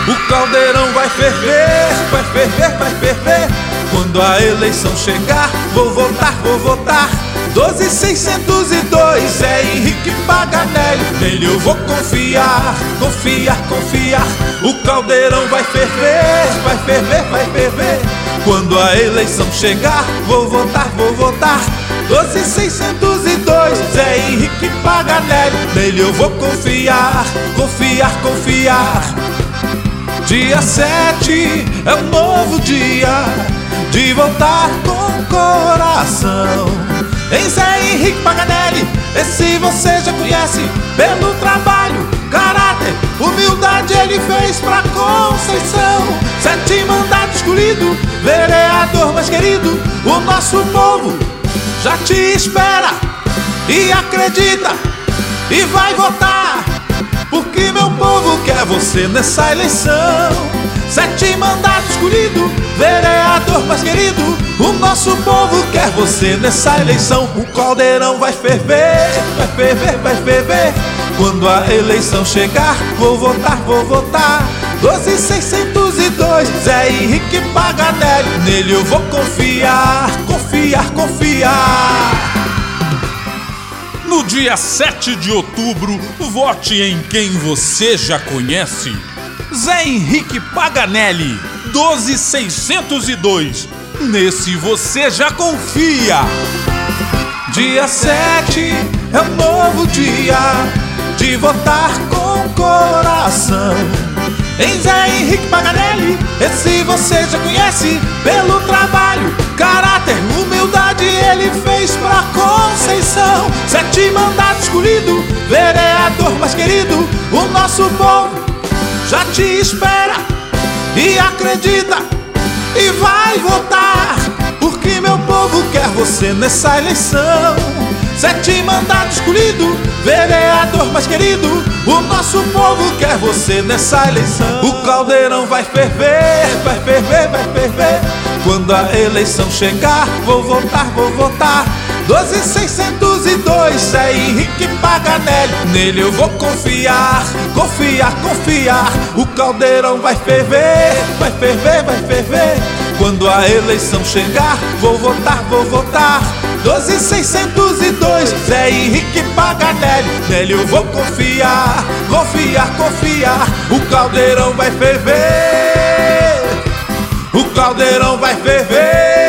O caldeirão vai ferver, vai ferver, vai ferver. Quando a eleição chegar, vou votar, vou votar. 12.602 é Henrique Paganelli, nele eu vou confiar, confiar, confiar. O caldeirão vai ferver, vai ferver, vai ferver. Quando a eleição chegar, vou votar, vou votar. 12.602 é Henrique Paganelli, nele eu vou confiar, confiar, confiar. Dia 7 é um novo dia de votar com coração em Zé Henrique Paganelli. Esse você já conhece pelo trabalho, caráter, humildade ele fez pra Conceição. 7 mandatos escolhido, vereador mais querido. O nosso povo já te espera e acredita e vai votar, porque meu povo quer você nessa eleição. 7 mandatos escolhido, vereador mais querido. O nosso povo quer você nessa eleição. O caldeirão vai ferver, vai ferver, vai ferver. Quando a eleição chegar, vou votar, vou votar. 12.602 é Henrique Paganelli, nele eu vou confiar, confiar, confiar. No dia 7 de outubro, vote em quem você já conhece. Zé Henrique Paganelli, 12.602. Nesse você já confia. Dia 7 é um novo dia de votar com coração em Zé Henrique Paganelli. Esse você já conhece pelo trabalho, caráter, humildade ele fez pra Conceição. 7 mandatos escolhido, vereador mais querido. O nosso povo já te espera e acredita e vai votar, porque meu povo quer você nessa eleição. 7 mandatos escolhido, vereador mais querido. O nosso povo quer você nessa eleição. O caldeirão vai ferver, vai ferver, vai ferver. Quando a eleição chegar, vou votar, vou votar. 12.602 é Henrique Paganelli, nele eu vou confiar, confiar, confiar. O caldeirão vai ferver, vai ferver, vai ferver. Quando a eleição chegar, vou votar, vou votar. 12.602 é Henrique Paganelli, nele eu vou confiar, confiar, confiar. O caldeirão vai ferver, o caldeirão vai ferver.